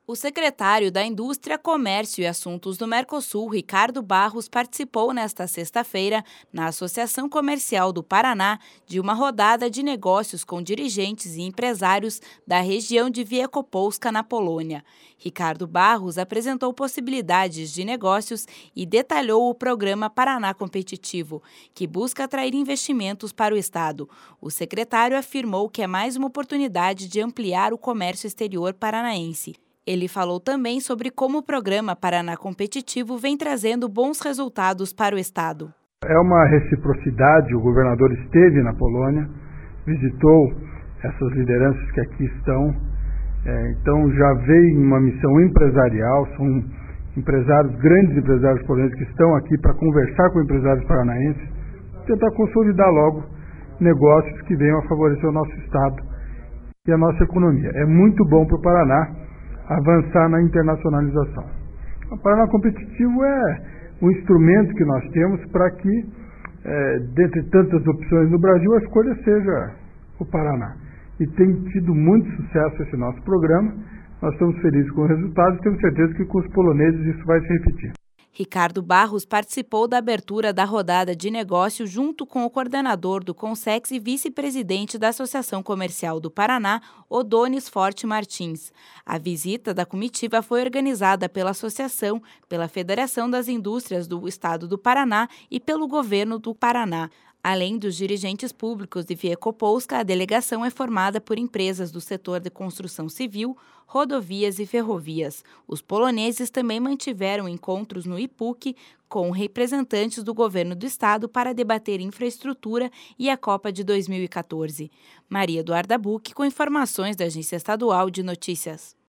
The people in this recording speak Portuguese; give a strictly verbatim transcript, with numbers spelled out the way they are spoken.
O secretário da Indústria, Comércio e Assuntos do Mercosul, Ricardo Barros, participou nesta sexta-feira, na Associação Comercial do Paraná, de uma rodada de negócios com dirigentes e empresários da região de Wielkopolska, na Polônia. Ricardo Barros apresentou possibilidades de negócios e detalhou o programa Paraná Competitivo, que busca atrair investimentos para o estado. O secretário afirmou que é mais uma oportunidade de ampliar o comércio exterior paranaense. Ele falou também sobre como o programa Paraná Competitivo vem trazendo bons resultados para o estado. É uma reciprocidade, o governador esteve na Polônia, visitou essas lideranças que aqui estão, é, então já veio em uma missão empresarial, são empresários, grandes empresários polônicos que estão aqui para conversar com empresários paranaenses, tentar consolidar logo negócios que venham a favorecer o nosso estado e a nossa economia. É muito bom para o Paraná avançar na internacionalização. O Paraná Competitivo é um instrumento que nós temos para que, é, dentre tantas opções no Brasil, a escolha seja o Paraná. E tem tido muito sucesso esse nosso programa. Nós estamos felizes com o resultado e temos certeza que com os poloneses isso vai se repetir. Ricardo Barros participou da abertura da rodada de negócio junto com o coordenador do Consex e vice-presidente da Associação Comercial do Paraná, Odonis Forte Martins. A visita da comitiva foi organizada pela Associação, pela Federação das Indústrias do Estado do Paraná e pelo Governo do Paraná. Além dos dirigentes públicos de Wielkopolska, a delegação é formada por empresas do setor de construção civil, rodovias e ferrovias. Os poloneses também mantiveram encontros no I P U C com representantes do governo do estado para debater infraestrutura e a Copa de dois mil e quatorze. Maria Eduarda Buch, com informações da Agência Estadual de Notícias.